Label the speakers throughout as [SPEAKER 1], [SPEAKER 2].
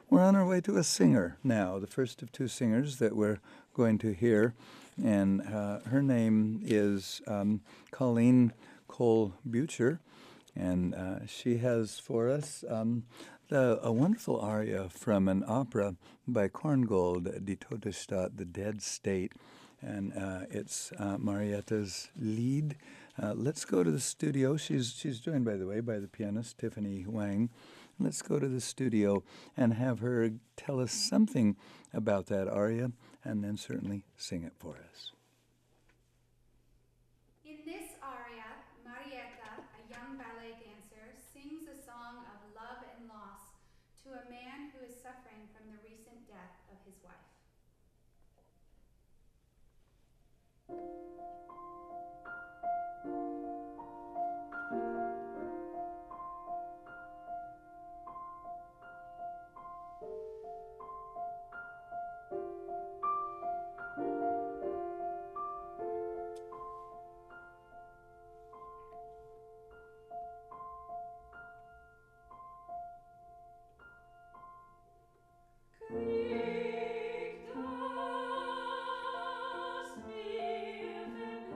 [SPEAKER 1] We're on our way to a singer now, the first of two singers that we're going to hear. And her name is Colleen Cole Butcher. And she has for us a wonderful aria from an opera by Korngold, Die Todesstadt, The Dead State. And it's Marietta's lead. Let's go to the studio. She's joined, by the way, by the pianist Tiffany Wang. Let's go to the studio and have her tell us something about that aria and then certainly sing it for us.
[SPEAKER 2] In this aria, Marietta, a young ballet dancer, sings a song of love and loss to a man who is suffering from the recent death of his wife. Krieg das mir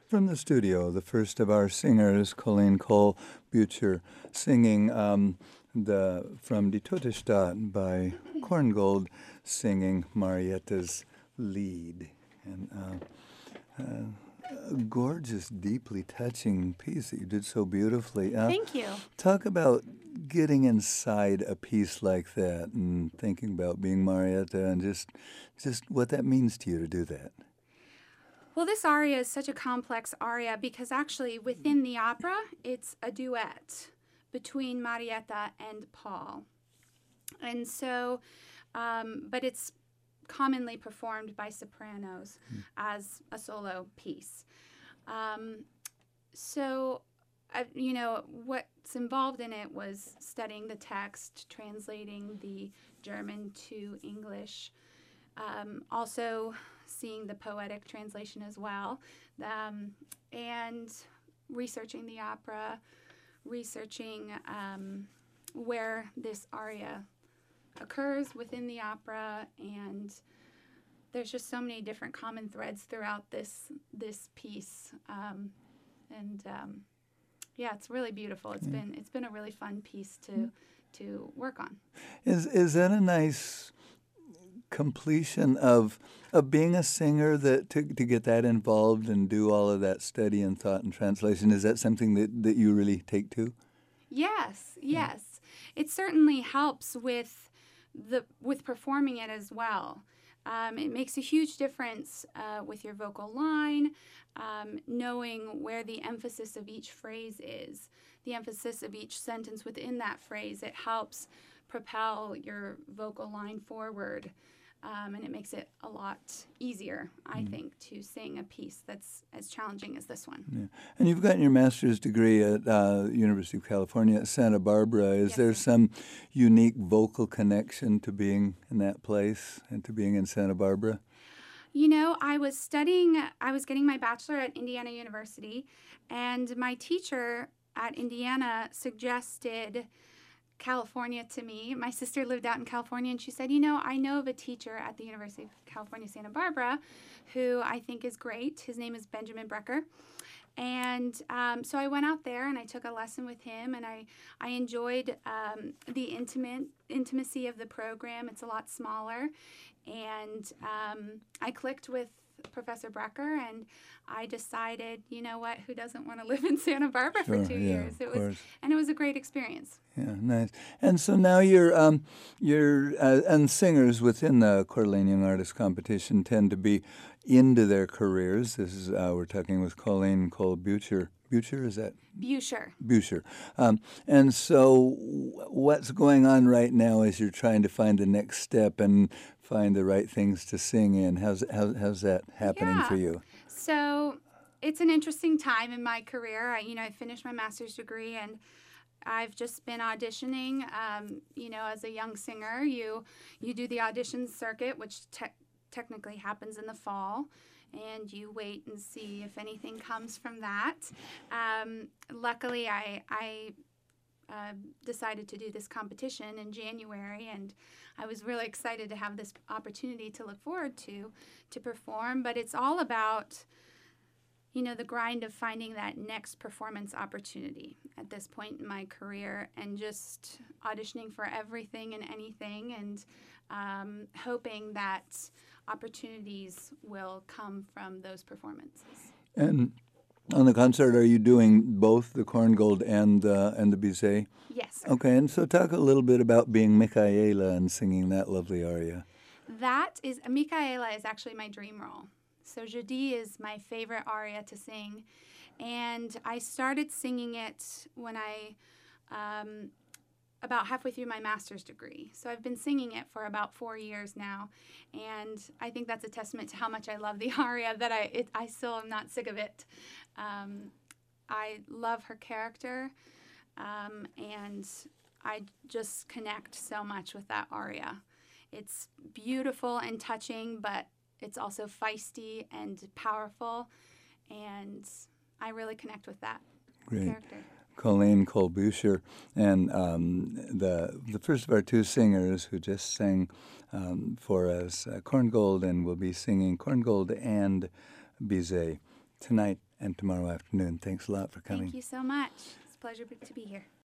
[SPEAKER 1] From the studio, the first of our singers, Colleen Cole Butcher, singing from Die Tote Stadt by Korngold, singing Marietta's Lied. And a gorgeous, deeply touching piece that you did so beautifully.
[SPEAKER 2] Thank you.
[SPEAKER 1] Talk about getting inside a piece like that and thinking about being Marietta and just what that means to you to do that.
[SPEAKER 2] Well, this aria is such a complex aria because actually within the opera, it's a duet between Marietta and Paul. And so, but it's commonly performed by sopranos as a solo piece. What's involved in it was studying the text, translating the German to English, also seeing the poetic translation as well, and researching the opera, researching where this aria occurs within the opera, and there's just so many different common threads throughout this piece, it's really beautiful. It's been a really fun piece to work on.
[SPEAKER 1] Is that a nice completion of being a singer, that to get that involved and do all of that study and thought and translation? Is that something that you really take to?
[SPEAKER 2] Yes. It certainly helps with performing it as well. It makes a huge difference with your vocal line, knowing where the emphasis of each phrase is, the emphasis of each sentence within that phrase. It helps propel your vocal line forward, and it makes it a lot easier, I think, to sing a piece that's as challenging as this one.
[SPEAKER 1] Yeah. And you've gotten your master's degree at University of California at Santa Barbara. Is there some unique vocal connection to being in that place and to being in Santa Barbara?
[SPEAKER 2] I was getting my bachelor at Indiana University, and my teacher at Indiana suggested California to me. My sister lived out in California, and she said, I know of a teacher at the University of California, Santa Barbara, who I think is great. His name is Benjamin Brecker. And so I went out there and I took a lesson with him, and I enjoyed the intimacy of the program. It's a lot smaller. And I clicked with Professor Brecker, and I decided, who doesn't want to live in Santa Barbara for 2 years? It was a great experience.
[SPEAKER 1] Yeah, nice. And so now you're and singers within the Coeur d'Alene Young Artist Competition tend to be into their careers. This is we're talking with Colleen Cole Butcher. Butcher, is that?
[SPEAKER 2] Butcher.
[SPEAKER 1] Butcher. And so what's going on right now is you're trying to find the next step and find the right things to sing in. How's that happening for you?
[SPEAKER 2] So it's an interesting time in my career. I finished my master's degree, and I've just been auditioning. As a young singer, you do the audition circuit, which technically happens in the fall, and you wait and see if anything comes from that. Luckily, I decided to do this competition in January, and I was really excited to have this opportunity to look forward to perform. But it's all about, the grind of finding that next performance opportunity at this point in my career, and just auditioning for everything and anything, and hoping that opportunities will come from those performances.
[SPEAKER 1] And on the concert, are you doing both the Korngold and the Bizet?
[SPEAKER 2] Yes.
[SPEAKER 1] Okay, and so talk a little bit about being Micaela and singing that lovely aria.
[SPEAKER 2] Micaela is actually my dream role. So Jeudi is my favorite aria to sing, and I started singing it when I about halfway through my master's degree. So I've been singing it for about 4 years now, and I think that's a testament to how much I love the aria, that I still am not sick of it. I love her character, and I just connect so much with that aria. It's beautiful and touching, but it's also feisty and powerful, and I really connect with that character.
[SPEAKER 1] Colleen Cole Butcher, and the first of our two singers who just sang for us Korngold, and will be singing Korngold and Bizet tonight and tomorrow afternoon. Thanks a lot for coming.
[SPEAKER 2] Thank you so much. It's a pleasure to be here.